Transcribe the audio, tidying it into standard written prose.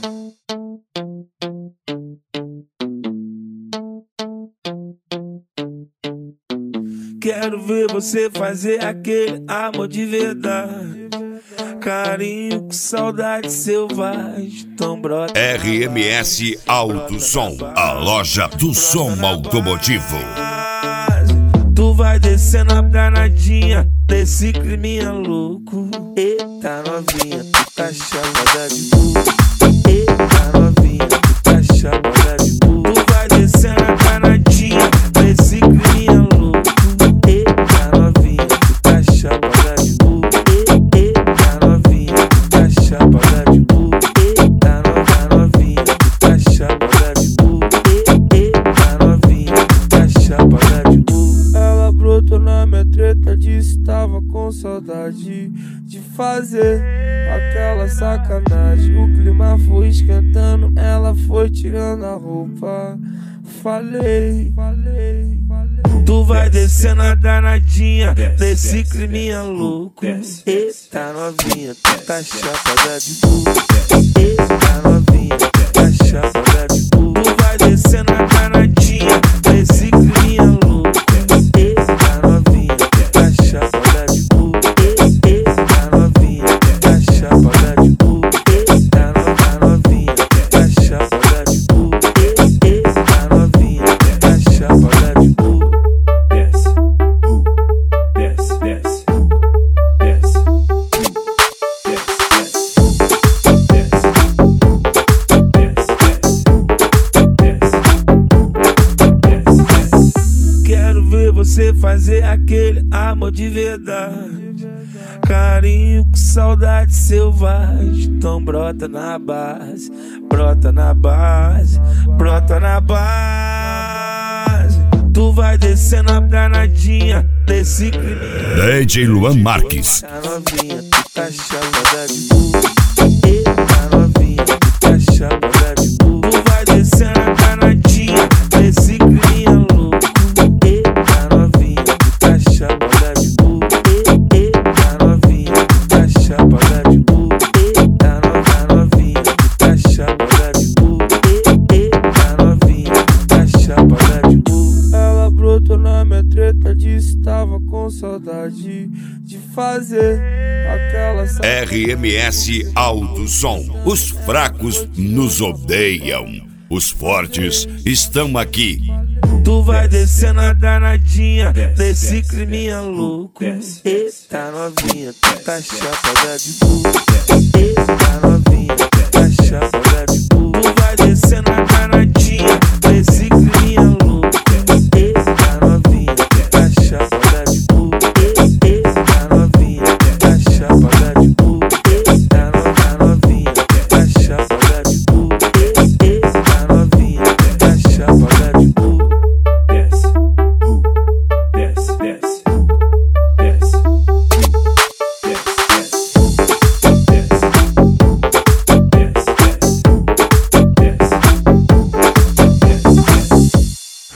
Quero ver você fazer aquele amor de verdade. Carinho com saudade selvagem, tão brota. RMS Auto Som, a loja do som automotivo. Tu vai descendo a danadinha desse climinha louco. Eita novinha, tu tá chamada de burro. Eita novinha, tu tá chamada de burro. Tu vai descendo a danadinha desse climinha louco. Eita novinha, tu tá chamada de burro. Eita novinha, tu tá chamada de burro. Eita novinha, tu tá chamada de burro. Eita novinha, tu tá chamada de burro. Ela brotou na minha treta, disse tava com saudade de fazer aquela sacanagem. O clima foi esquentando, ela foi tirando a roupa. Falei. Tu vai descendo a danadinha desse climinha louco. Eita novinha, tu tá chapada de burro. Eita novinha, tu tá chapada de burro. Tu vai descendo a danadinha desse climinha louco. Eita novinha, tu tá chapada de burro. Eita novinha, tu tá chapada de burro. Eita novinha, tu tá chapada de burro. Eita novinha, tu tá chapada de burro. Você fazer aquele amor de verdade. Carinho com saudade selvagem, então brota na base, brota na base, brota na base. Tu vai descendo a danadinha desse clima. DJ Luan Marques. Eita novinha, tu tá chamada de burro. Eita novinha, tu tá chamada de burro. Tu vai descendo a danadinha desse clima louco. Disse tava com saudade de fazer aquela RMS Auto Som. Os fracos nos odeiam, os fortes estão aqui. Tu vai descendo a danadinha desse climinha louco. Eita novinha, tu tá chapada de burro. Eita novinha, tu tá chapada